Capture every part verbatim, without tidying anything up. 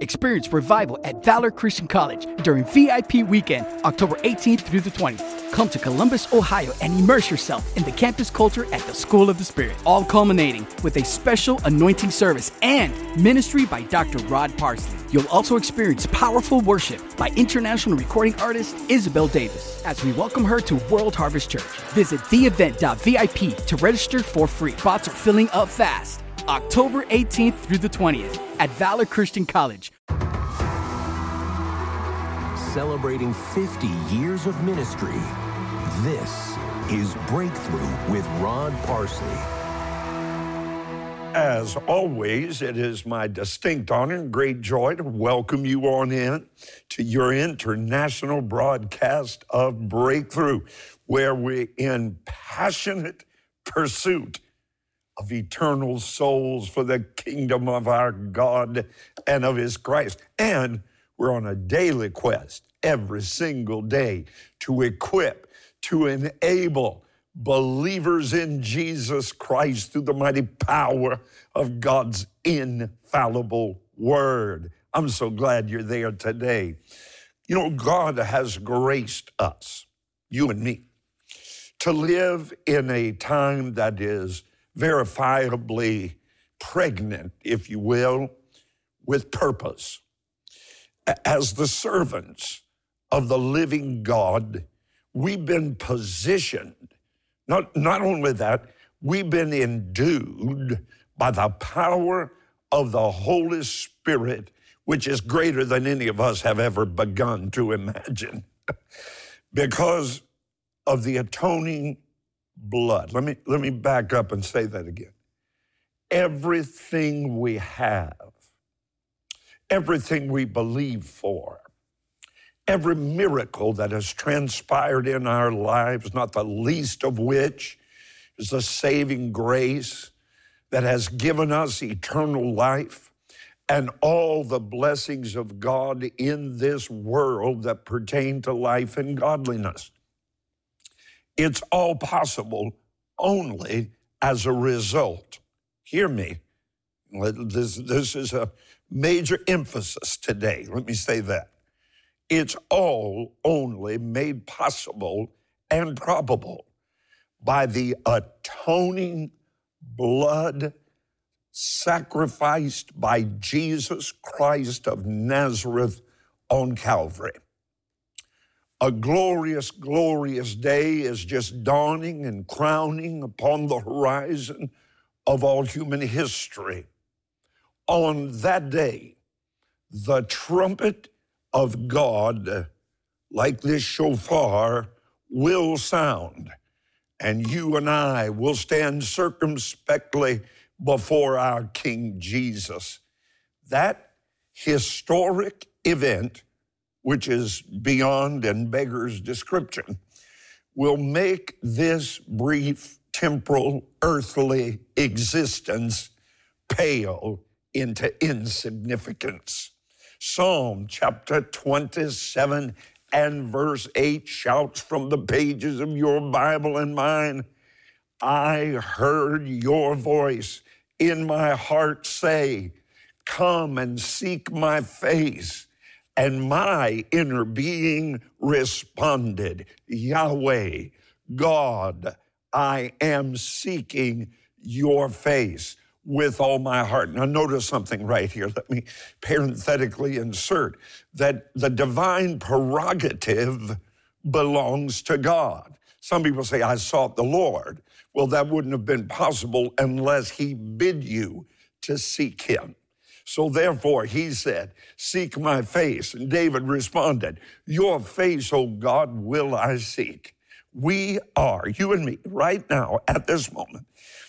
Experience revival at Valor Christian College during V I P weekend, October eighteenth through the twentieth. Come to Columbus, Ohio, and immerse yourself in the campus culture at the School of the Spirit, all culminating with a special anointing service and ministry by Doctor Rod Parsley. You'll also experience powerful worship by international recording artist Isabel Davis as we welcome her to World Harvest Church. Visit the event dot V I P to register for free. Spots are filling up fast. October eighteenth through the twentieth at Valor Christian College. Celebrating fifty years of ministry, this is Breakthrough with Rod Parsley. As always, it is my distinct honor and great joy to welcome you on in to your international broadcast of Breakthrough, where we're in passionate pursuit of eternal souls for the kingdom of our God and of his Christ. And we're on a daily quest every single day to equip, to enable believers in Jesus Christ through the mighty power of God's infallible word. I'm so glad you're there today. You know, God has graced us, you and me, to live in a time that is verifiably pregnant, if you will, with purpose. As the servants of the living God, we've been positioned. Not, not only that, we've been endued by the power of the Holy Spirit, which is greater than any of us have ever begun to imagine, because of the atoning blood. Let me, let me back up and say that again. Everything we have, everything we believe for, every miracle that has transpired in our lives, not the least of which is the saving grace that has given us eternal life and all the blessings of God in this world that pertain to life and godliness. It's all possible only as a result. Hear me. This, this is a major emphasis today. Let me say that. It's all only made possible and probable by the atoning blood sacrificed by Jesus Christ of Nazareth on Calvary. A glorious, glorious day is just dawning and crowning upon the horizon of all human history. On that day, the trumpet of God, like this shofar, will sound, and you and I will stand circumspectly before our King Jesus. That historic event, which is beyond and beggars description, will make this brief temporal earthly existence pale into insignificance. Psalm chapter twenty-seven and verse eight shouts from the pages of your Bible and mine, I heard your voice in my heart say, come and seek my face. And my inner being responded, Yahweh, God, I am seeking your face with all my heart. Now notice something right here. Let me parenthetically insert that the divine prerogative belongs to God. Some people say, I sought the Lord. Well, that wouldn't have been possible unless he bid you to seek him. So therefore, he said, seek my face. And David responded, your face, O God, will I seek. We are, you and me, right now, at this moment,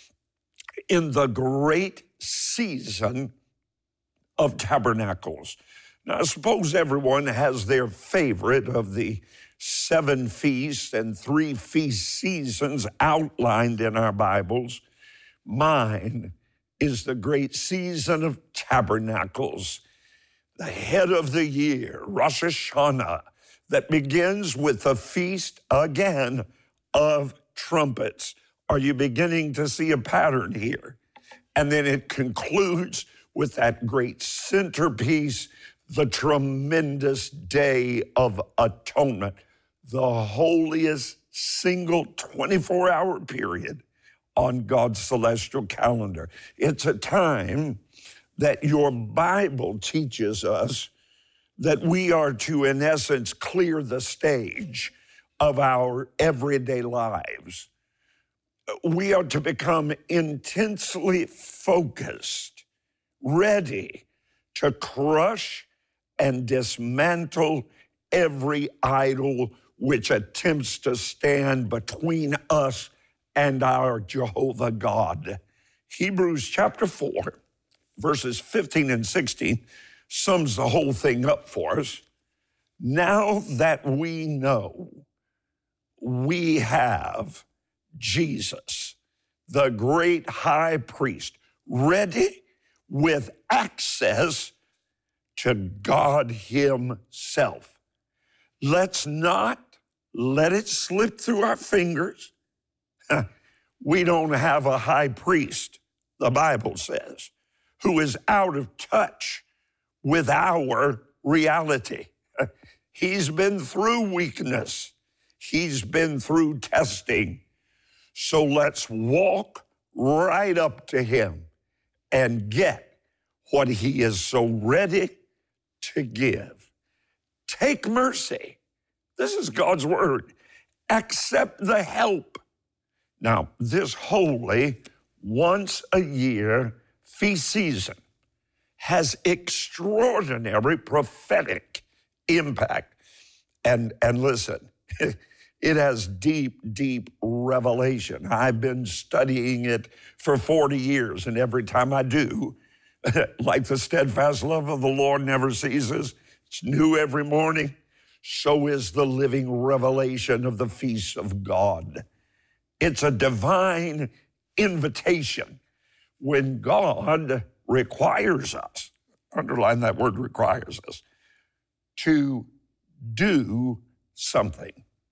in the great season of tabernacles. Now, suppose everyone has their favorite of the seven feasts and three feast seasons outlined in our Bibles. Mine is the great season of tabernacles, the head of the year, Rosh Hashanah, that begins with the feast again of trumpets. Are you beginning to see a pattern here? And then it concludes with that great centerpiece, the tremendous Day of Atonement, the holiest single twenty-four hour period on God's celestial calendar. It's a time that your Bible teaches us that we are to, in essence, clear the stage of our everyday lives. We are to become intensely focused, ready to crush and dismantle every idol which attempts to stand between us and our Jehovah God. Hebrews chapter four, verses fifteen and sixteen sums the whole thing up for us. Now that we know we have Jesus, the great high priest, ready with access to God himself. Let's not let it slip through our fingers. We don't have a high priest, the Bible says, who is out of touch with our reality. He's been through weakness. He's been through testing. So let's walk right up to him and get what he is so ready to give. Take mercy. This is God's word. Accept the help. Now, this holy, once a year feast season has extraordinary prophetic impact. And, and listen, it has deep, deep revelation. I've been studying it for forty years, and every time I do, like the steadfast love of the Lord never ceases, it's new every morning, so is the living revelation of the feasts of God. It's a divine invitation when God requires us, underline that word requires us, to do something.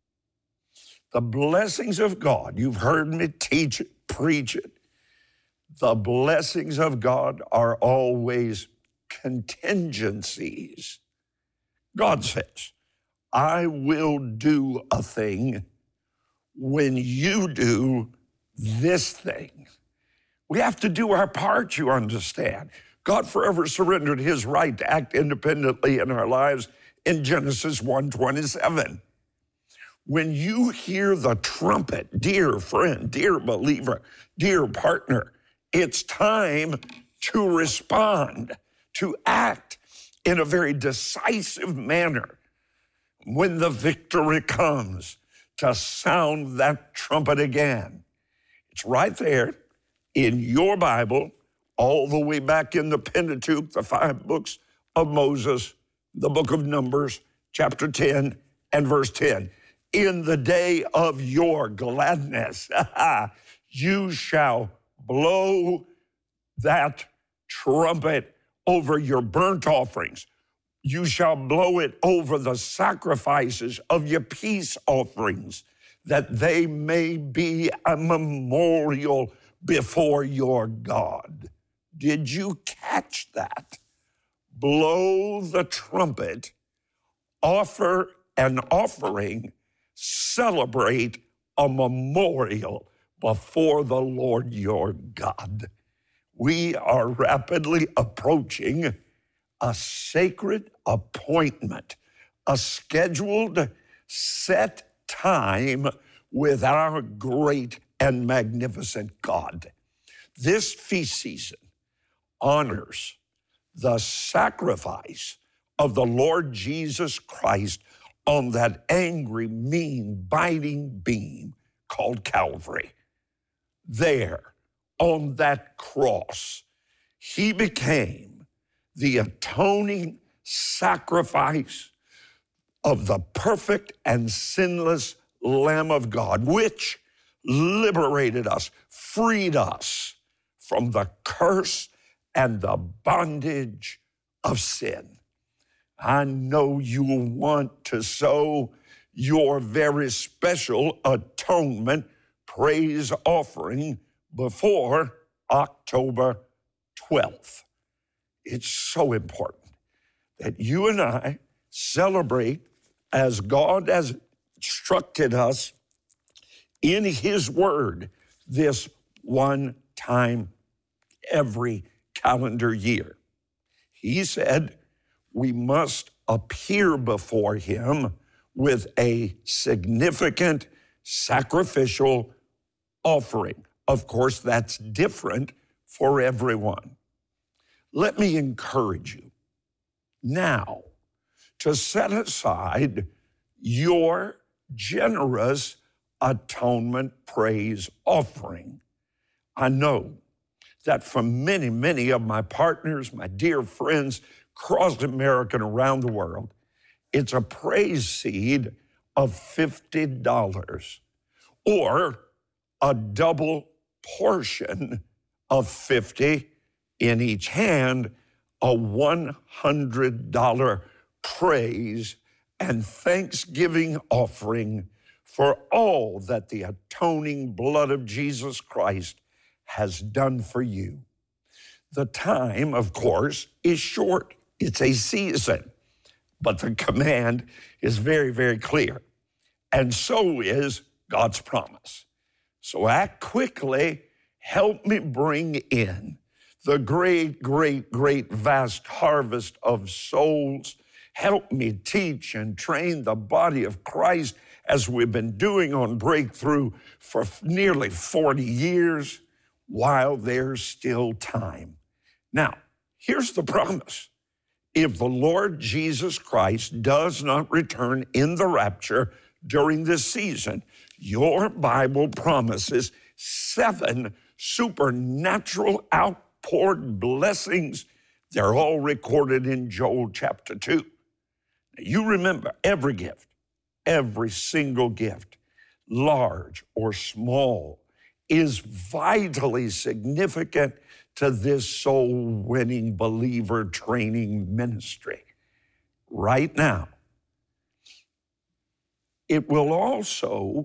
The blessings of God, you've heard me teach it, preach it. The blessings of God are always contingencies. God says, I will do a thing when you do this thing. We have to do our part, you understand. God forever surrendered his right to act independently in our lives in Genesis one twenty-seven. When you hear the trumpet, dear friend, dear believer, dear partner, it's time to respond, to act in a very decisive manner. When the victory comes, to sound that trumpet again. It's right there in your Bible, all the way back in the Pentateuch, the five books of Moses, the book of Numbers, chapter ten and verse ten. In the day of your gladness, you shall blow that trumpet over your burnt offerings. You shall blow it over the sacrifices of your peace offerings, that they may be a memorial before your God. Did you catch that? Blow the trumpet, offer an offering, celebrate a memorial before the Lord your God. We are rapidly approaching a sacred appointment, a scheduled, set time with our great and magnificent God. This feast season honors the sacrifice of the Lord Jesus Christ on that angry, mean, biting beam called Calvary. There, on that cross, he became the atoning sacrifice of the perfect and sinless Lamb of God, which liberated us, freed us from the curse and the bondage of sin. I know you want to sow your very special atonement praise offering before October twelfth. it's so important that you and I celebrate as God has instructed us in His Word this one time every calendar year. He said we must appear before Him with a significant sacrificial offering. Of course, that's different for everyone. Let me encourage you now to set aside your generous atonement praise offering. I know that for many, many of my partners, my dear friends across America and around the world, it's a praise seed of fifty dollars or a double portion of fifty in each hand, a one hundred dollars praise and thanksgiving offering for all that the atoning blood of Jesus Christ has done for you. The time, of course, is short. It's a season, but the command is very, very clear. And so is God's promise. So act quickly. Help me bring in the great, great, great vast harvest of souls. Help me teach and train the body of Christ as we've been doing on Breakthrough for nearly forty years while there's still time. Now, here's the promise. If the Lord Jesus Christ does not return in the rapture during this season, your Bible promises seven supernatural outpoured blessings. They're all recorded in Joel chapter two. Now, you remember every gift, every single gift, large or small, is vitally significant to this soul-winning believer training ministry. Right now, it will also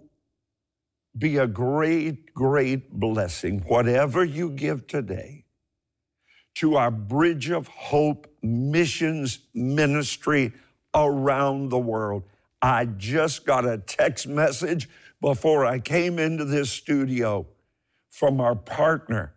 be a great, great blessing, whatever you give today, to our Bridge of Hope missions ministry around the world. I just got a text message before I came into this studio from our partner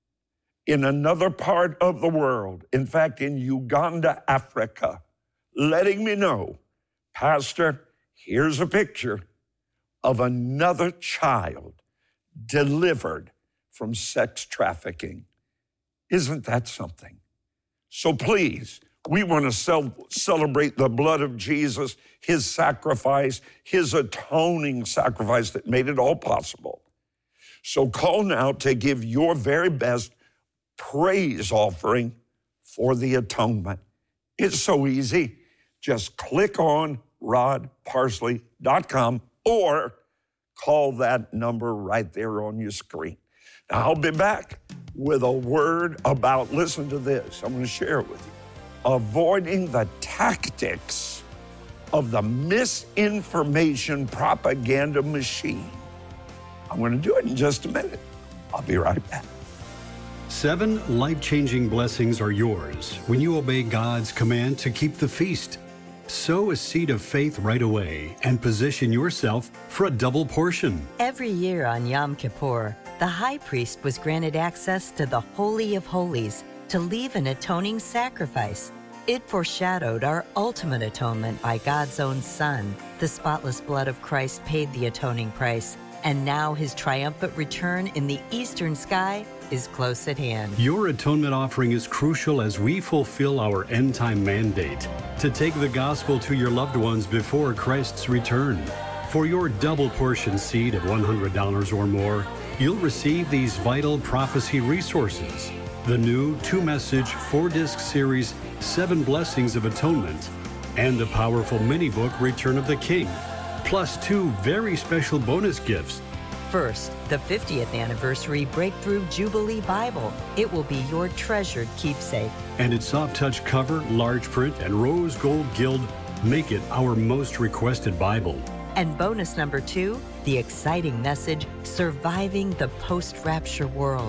in another part of the world, in fact, in Uganda, Africa, letting me know, Pastor, here's a picture of another child delivered from sex trafficking. Isn't that something? So please, we want to cel- celebrate the blood of Jesus, His sacrifice, His atoning sacrifice that made it all possible. So call now to give your very best praise offering for the atonement. It's so easy. Just click on rod parsley dot com or call that number right there on your screen. Now, I'll be back with a word about, listen to this, I'm going to share it with you, avoiding the tactics of the misinformation propaganda machine. I'm going to do it in just a minute. I'll be right back. Seven life-changing blessings are yours when you obey God's command to keep the feast. Sow a seed of faith right away and position yourself for a double portion. Every year on Yom Kippur, the high priest was granted access to the Holy of Holies to leave an atoning sacrifice. It foreshadowed our ultimate atonement by God's own Son. The spotless blood of Christ paid the atoning price, and now His triumphant return in the eastern sky is close at hand. Your atonement offering is crucial as we fulfill our end-time mandate to take the gospel to your loved ones before Christ's return. For your double portion seed of one hundred dollars or more, you'll receive these vital prophecy resources: the new two-message, four-disc series, Seven Blessings of Atonement, and the powerful mini-book, Return of the King, plus two very special bonus gifts. First, the fiftieth anniversary Breakthrough Jubilee Bible. It will be your treasured keepsake. And its soft-touch cover, large print, and rose gold gild make it our most requested Bible. And bonus number two, the exciting message, Surviving the Post-Rapture World.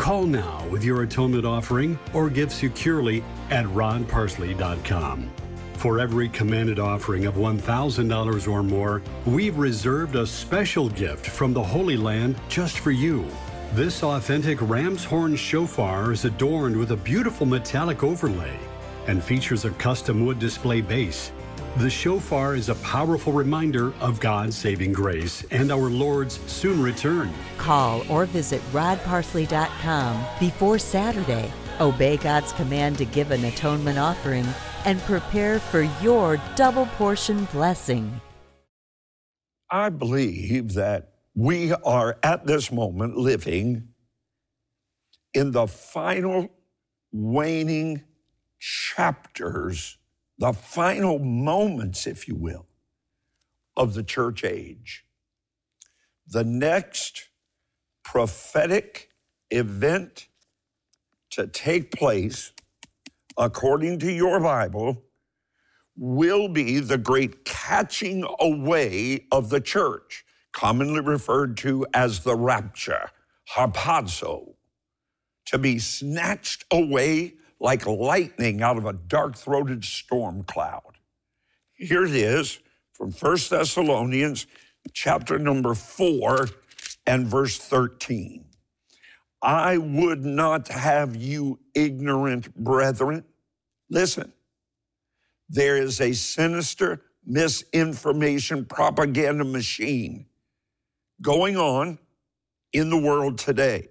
Call now with your atonement offering or give securely at ron parsley dot com. For every commanded offering of one thousand dollars or more, we've reserved a special gift from the Holy Land just for you. This authentic ram's horn shofar is adorned with a beautiful metallic overlay and features a custom wood display base. The shofar is a powerful reminder of God's saving grace and our Lord's soon return. Call or visit rod parsley dot com before Saturday. Obey God's command to give an atonement offering and prepare for your double portion blessing. I believe that we are at this moment living in the final waning chapters, the final moments, if you will, of the church age. The next prophetic event to take place, according to your Bible, will be the great catching away of the church, commonly referred to as the rapture, harpazo, to be snatched away like lightning out of a dark-throated storm cloud. Here it is from First Thessalonians chapter number four and verse thirteen. I would not have you ignorant, brethren. Listen, there is a sinister misinformation propaganda machine going on in the world today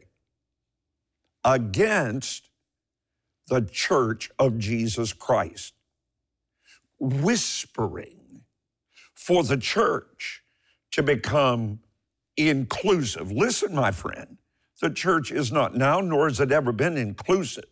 against the Church of Jesus Christ, whispering for the church to become inclusive. Listen, my friend, the church is not now, nor has it ever been inclusive.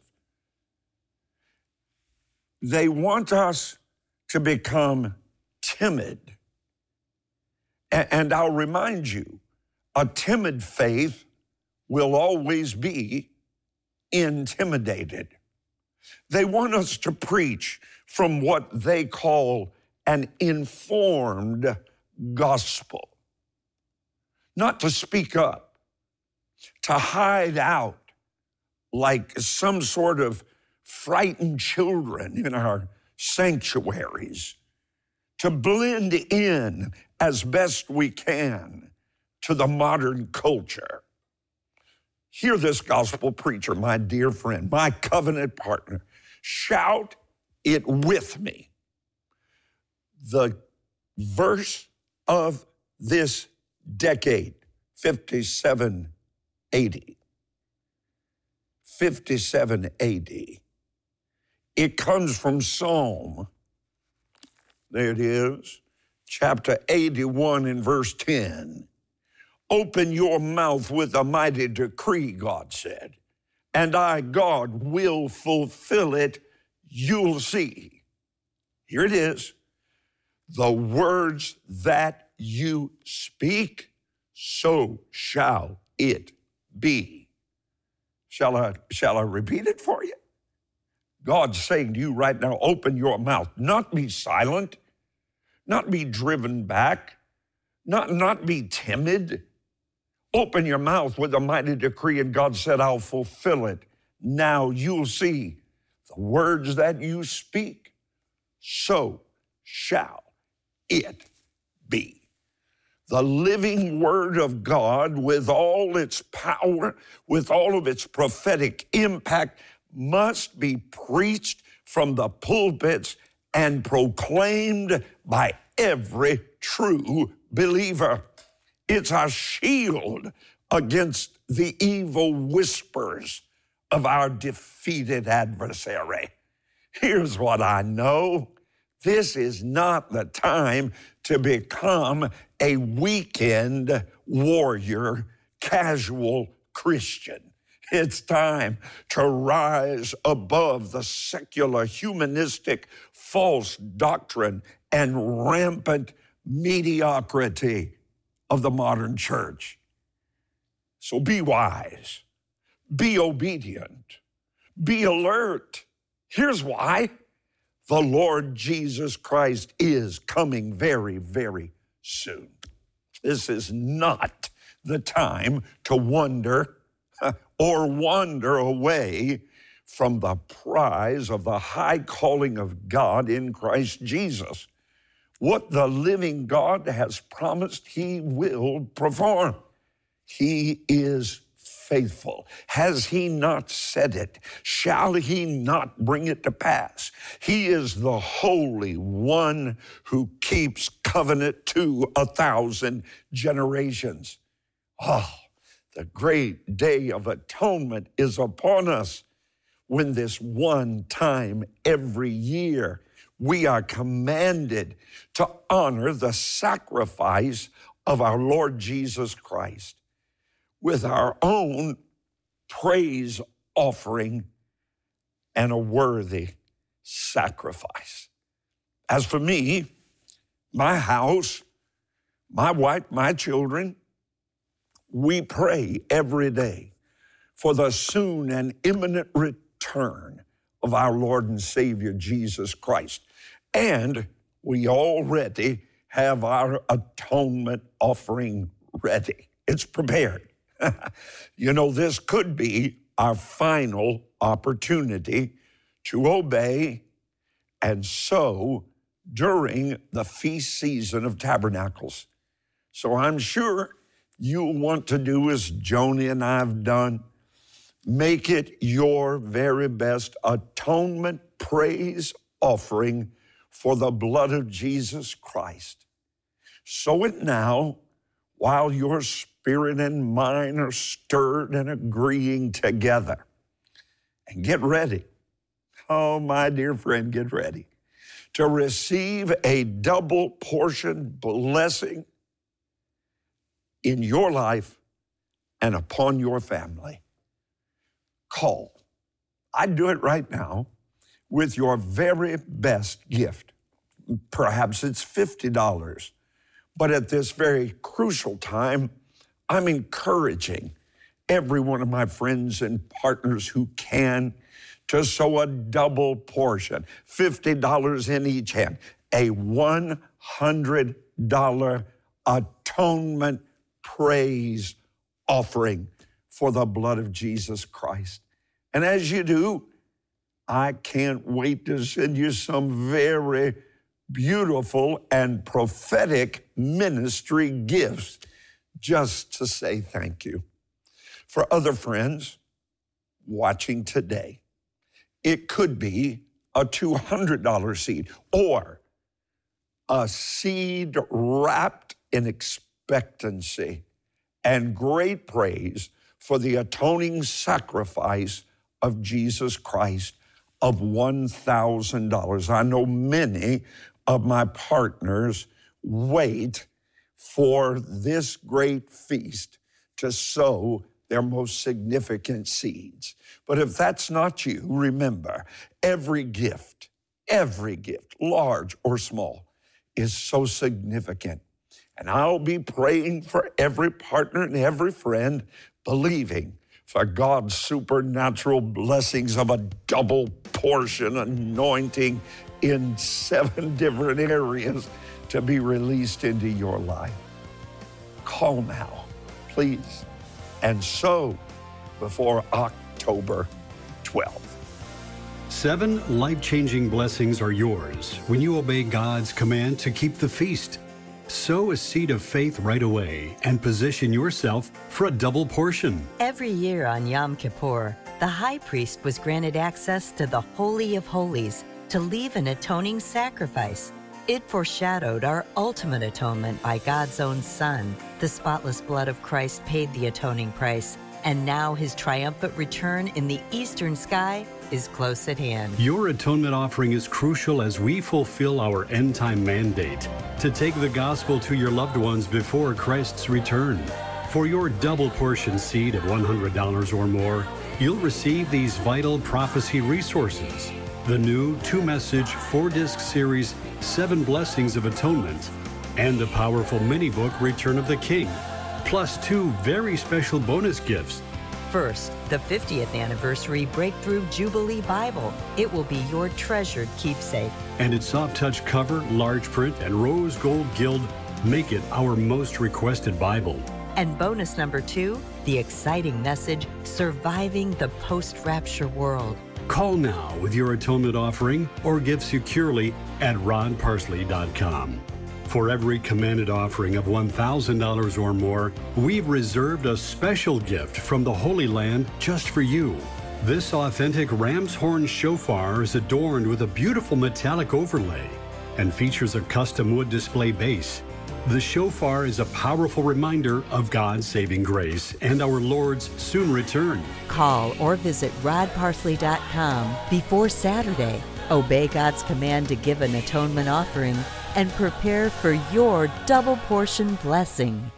They want us to become timid. And I'll remind you, a timid faith will always be intimidated. They want us to preach from what they call an informed gospel, not to speak up, to hide out like some sort of frightened children in our sanctuaries, to blend in as best we can to the modern culture. Hear this gospel preacher, my dear friend, my covenant partner. Shout it with me. The verse of this decade, fifty-seven A D. fifty-seven A D. It comes from Psalm, there it is, chapter eighty-one and verse ten. Open your mouth with a mighty decree, God said, and I, God, will fulfill it. You'll see. Here it is. The words that you speak, so shall it be. Shall I, shall I repeat it for you? God's saying to you right now, open your mouth, not be silent, not be driven back, not, not be timid. Open your mouth with a mighty decree, and God said, I'll fulfill it. Now you'll see the words that you speak, so shall it be. The living word of God, with all its power, with all of its prophetic impact, must be preached from the pulpits and proclaimed by every true believer. It's a shield against the evil whispers of our defeated adversary. Here's what I know. This is not the time to become a weekend warrior, casual Christian. It's time to rise above the secular, humanistic, false doctrine and rampant mediocrity of the modern church. So be wise, be obedient, be alert. Here's why. The Lord Jesus Christ is coming very, very soon. This is not the time to wonder, or wander away from the prize of the high calling of God in Christ Jesus. What the living God has promised, he will perform. He is faithful. Has he not said it? Shall he not bring it to pass? He is the Holy One who keeps covenant to a thousand generations. Oh, the great day of atonement is upon us, when this one time every year we are commanded to honor the sacrifice of our Lord Jesus Christ with our own praise offering and a worthy sacrifice. As for me, my house, my wife, my children, we pray every day for the soon and imminent return of our Lord and Savior Jesus Christ. And we already have our atonement offering ready. It's prepared. You know, this could be our final opportunity to obey and sow during the feast season of Tabernacles. So I'm sure you'll want to do as Joni and I have done. Make it your very best atonement praise offering for the blood of Jesus Christ. Sow it now while your spirit and mind are stirred and agreeing together. And get ready. Oh, my dear friend, get ready to receive a double portion blessing in your life and upon your family. Call. I'd do it right now with your very best gift. Perhaps it's fifty dollars. But at this very crucial time, I'm encouraging every one of my friends and partners who can to sow a double portion, fifty dollars in each hand, a one hundred dollars atonement praise offering for the blood of Jesus Christ. And as you do, I can't wait to send you some very beautiful and prophetic ministry gifts just to say thank you. For other friends watching today, it could be a two hundred dollars seed or a seed wrapped in expectancy and great praise for the atoning sacrifice of Jesus Christ of one thousand dollars. I know many of my partners wait for this great feast to sow their most significant seeds. But if that's not you, remember, every gift, every gift, large or small, is so significant. And I'll be praying for every partner and every friend, believing for God's supernatural blessings of a double portion anointing in seven different areas to be released into your life. Call now, please, and sow before October twelfth. Seven life-changing blessings are yours when you obey God's command to keep the feast. Sow a seed of faith right away and position yourself for a double portion. Every year on Yom Kippur, the high priest was granted access to the Holy of Holies to leave an atoning sacrifice. It foreshadowed our ultimate atonement by God's own Son. The spotless blood of Christ paid the atoning price, and now his triumphant return in the eastern sky is close at hand. Your atonement offering is crucial as we fulfill our end-time mandate to take the gospel to your loved ones before Christ's return. For your double portion seed of one hundred dollars or more, you'll receive these vital prophecy resources: the new two-message, four-disc series, Seven Blessings of Atonement, and the powerful mini-book, Return of the King, plus two very special bonus gifts. First, the fiftieth anniversary Breakthrough Jubilee Bible. It will be your treasured keepsake. And its soft-touch cover, large print, and rose gold gild make it our most requested Bible. And bonus number two, the exciting message, Surviving the Post-Rapture World. Call now with your atonement offering or give securely at ron parsley dot com. For every commanded offering of one thousand dollars or more, we've reserved a special gift from the Holy Land just for you. This authentic ram's horn shofar is adorned with a beautiful metallic overlay and features a custom wood display base. The shofar is a powerful reminder of God's saving grace and our Lord's soon return. Call or visit rod parsley dot com before Saturday. Obey God's command to give an atonement offering and prepare for your double portion blessing.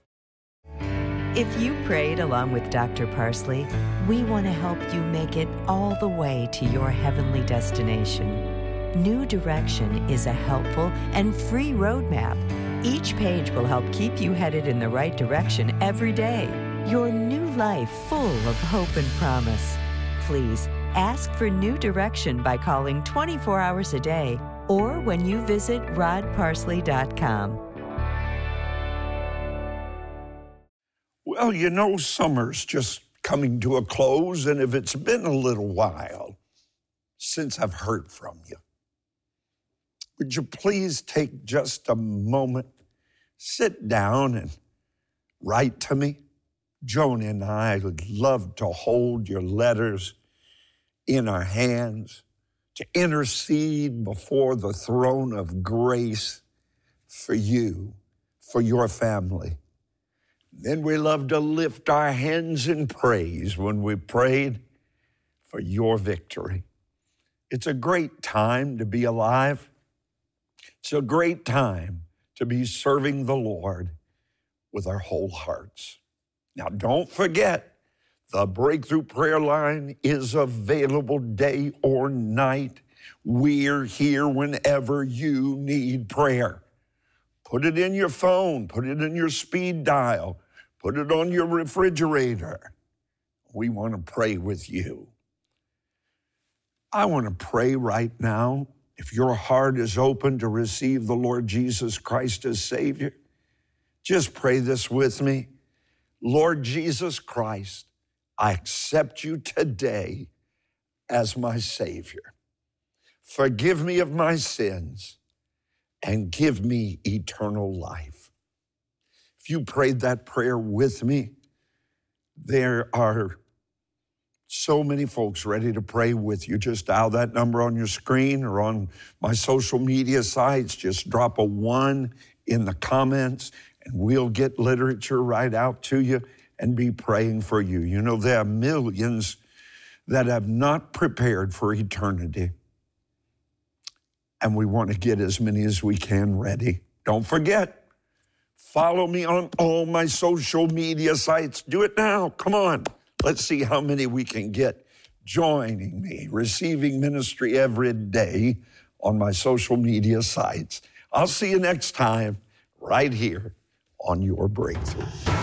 If you prayed along with Doctor Parsley, we want to help you make it all the way to your heavenly destination. New Direction is a helpful and free roadmap. Each page will help keep you headed in the right direction every day. Your new life full of hope and promise. Please ask for New Direction by calling twenty-four hours a day or when you visit rod parsley dot com. Well, you know, summer's just coming to a close, and if it's been a little while since I've heard from you, would you please take just a moment, sit down and write to me? Joan and I would love to hold your letters in our hands, to intercede before the throne of grace for you, for your family. Then we love to lift our hands in praise when we prayed for your victory. It's a great time to be alive. It's a great time to be serving the Lord with our whole hearts. Now, don't forget, the Breakthrough Prayer Line is available day or night. We're here whenever you need prayer. Put it in your phone, put it in your speed dial, put it on your refrigerator. We want to pray with you. I want to pray right now. If your heart is open to receive the Lord Jesus Christ as Savior, just pray this with me. Lord Jesus Christ, I accept you today as my Savior. Forgive me of my sins and give me eternal life. If you prayed that prayer with me, there are so many folks ready to pray with you. Just dial that number on your screen or on my social media sites. Just drop a one in the comments and we'll get literature right out to you and be praying for you. You know, there are millions that have not prepared for eternity. And we want to get as many as we can ready. Don't forget, follow me on all my social media sites. Do it now. Come on. Let's see how many we can get joining me, receiving ministry every day on my social media sites. I'll see you next time right here on Your Breakthrough.